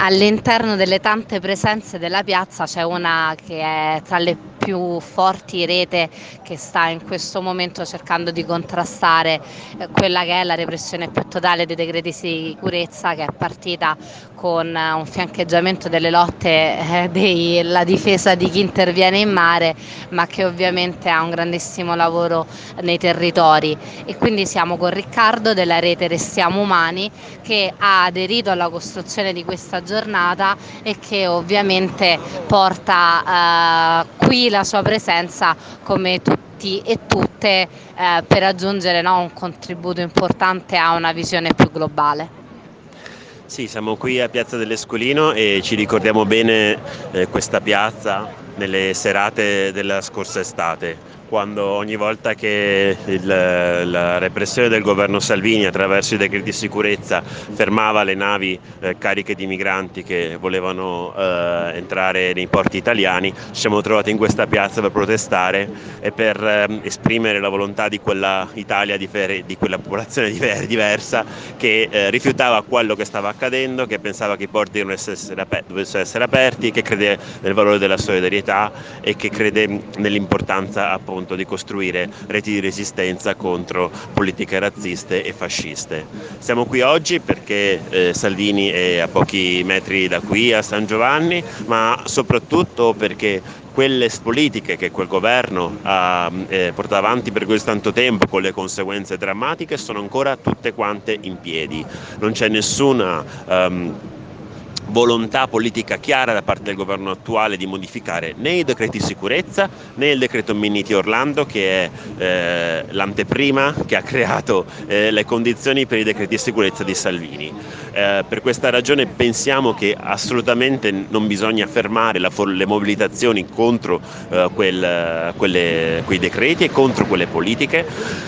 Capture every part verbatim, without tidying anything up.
All'interno delle tante presenze della piazza c'è una che è tra le più forti rete che sta in questo momento cercando di contrastare eh, quella che è la repressione più totale dei decreti di sicurezza, che è partita con eh, un fiancheggiamento delle lotte eh, della difesa di chi interviene in mare, ma che ovviamente ha un grandissimo lavoro nei territori. E quindi siamo con Riccardo della rete Restiamo Umani, che ha aderito alla costruzione di questa giornata e che ovviamente porta eh, qui la sua presenza come tutti e tutte eh, per aggiungere, no, un contributo importante a una visione più globale. Sì, siamo qui a Piazza dell'Escolino e ci ricordiamo bene eh, questa piazza nelle serate della scorsa estate, quando ogni volta che il, la repressione del governo Salvini attraverso i decreti di sicurezza fermava le navi eh, cariche di migranti che volevano eh, entrare nei porti italiani, ci siamo trovati in questa piazza per protestare e per eh, esprimere la volontà di quella Italia, di, di quella popolazione diversa che eh, rifiutava quello che stava accadendo, che pensava che i porti dovessero essere, aperti, dovessero essere aperti, che crede nel valore della solidarietà e che crede nell'importanza appunto di costruire reti di resistenza contro politiche razziste e fasciste. Siamo qui oggi perché eh, Salvini è a pochi metri da qui a San Giovanni, ma soprattutto perché quelle politiche che quel governo ha eh, portato avanti per così tanto tempo, con le conseguenze drammatiche, sono ancora tutte quante in piedi. Non c'è nessuna um, volontà politica chiara da parte del governo attuale di modificare né i decreti di sicurezza né il decreto Minniti Orlando, che è eh, l'anteprima che ha creato eh, le condizioni per i decreti di sicurezza di Salvini. Eh, per questa ragione pensiamo che assolutamente non bisogna fermare la, le mobilitazioni contro eh, quel, quelle, quei decreti e contro quelle politiche.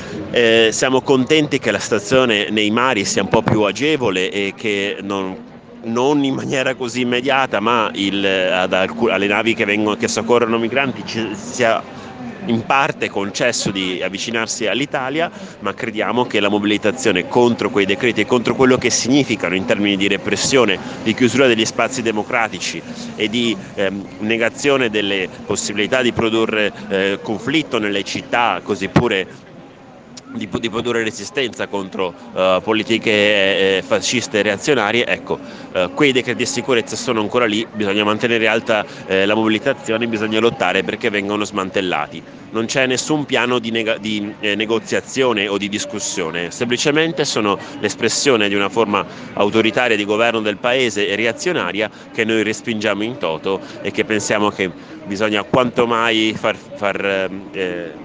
Eh, siamo contenti che la situazione nei mari sia un po' più agevole e che non non in maniera così immediata, ma il, ad alc- alle navi che, vengono, che soccorrono migranti ci sia in parte concesso di avvicinarsi all'Italia, ma crediamo che la mobilitazione contro quei decreti e contro quello che significano in termini di repressione, di chiusura degli spazi democratici e di ehm, negazione delle possibilità di produrre eh, conflitto nelle città, così pure Di, di produrre resistenza contro uh, politiche eh, fasciste e reazionarie, ecco, uh, quei decreti di sicurezza sono ancora lì, bisogna mantenere alta eh, la mobilitazione, bisogna lottare perché vengano smantellati. Non c'è nessun piano di, nega- di eh, negoziazione o di discussione, semplicemente sono l'espressione di una forma autoritaria di governo del paese e reazionaria che noi respingiamo in toto e che pensiamo che bisogna quanto mai far, far eh,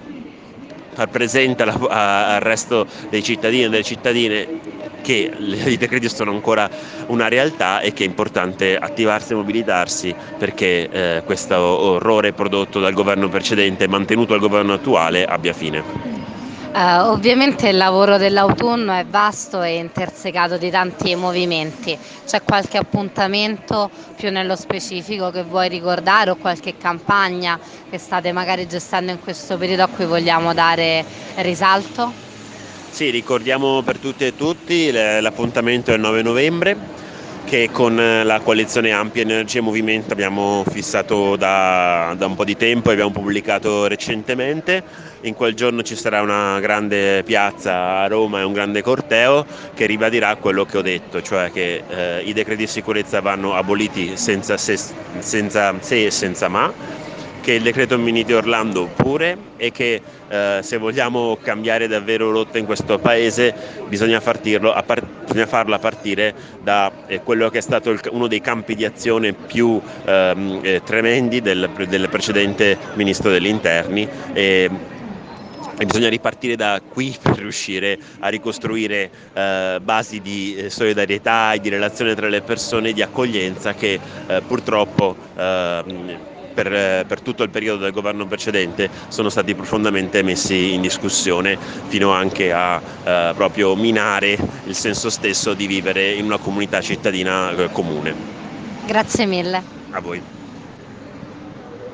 far presente alla, a, al resto dei cittadini e delle cittadine che i decreti sono ancora una realtà e che è importante attivarsi e mobilitarsi perché eh, questo orrore prodotto dal governo precedente e mantenuto dal governo attuale abbia fine. Uh, ovviamente il lavoro dell'autunno è vasto e intersecato di tanti movimenti. C'è qualche appuntamento più nello specifico che vuoi ricordare o qualche campagna che state magari gestendo in questo periodo a cui vogliamo dare risalto? Sì, ricordiamo per tutti e tutti l'appuntamento del nove novembre che con la coalizione Ampia Energia e Movimento abbiamo fissato da, da un po' di tempo e abbiamo pubblicato recentemente. In quel giorno ci sarà una grande piazza a Roma e un grande corteo che ribadirà quello che ho detto, cioè che eh, i decreti di sicurezza vanno aboliti senza se, senza se e senza ma, che il decreto Minniti Orlando pure e che eh, se vogliamo cambiare davvero rotta in questo paese bisogna, fartirlo, a par- bisogna farlo a partire da eh, quello che è stato il, uno dei campi di azione più ehm, eh, tremendi del, del precedente Ministro degli Interni. E, E bisogna ripartire da qui per riuscire a ricostruire eh, basi di eh, solidarietà e di relazione tra le persone, di accoglienza che eh, purtroppo eh, per, per tutto il periodo del governo precedente sono stati profondamente messi in discussione, fino anche a eh, proprio minare il senso stesso di vivere in una comunità cittadina eh, comune. Grazie mille. A voi.